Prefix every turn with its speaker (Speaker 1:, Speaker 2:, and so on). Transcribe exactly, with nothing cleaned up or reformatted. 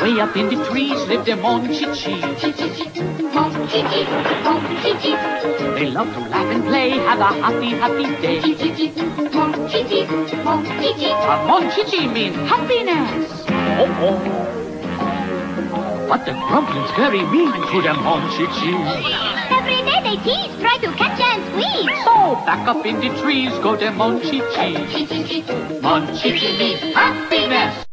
Speaker 1: Way up in the trees lived a Monchhichi. They love to laugh and play, have a happy, happy day. A Monchhichi means happiness. Oh, oh. But the grumbling's very mean to the Monchhichi.
Speaker 2: Every day they tease, try to catch and squeeze.
Speaker 1: So back up in the trees go the Monchhichi. Monchhichi means happiness.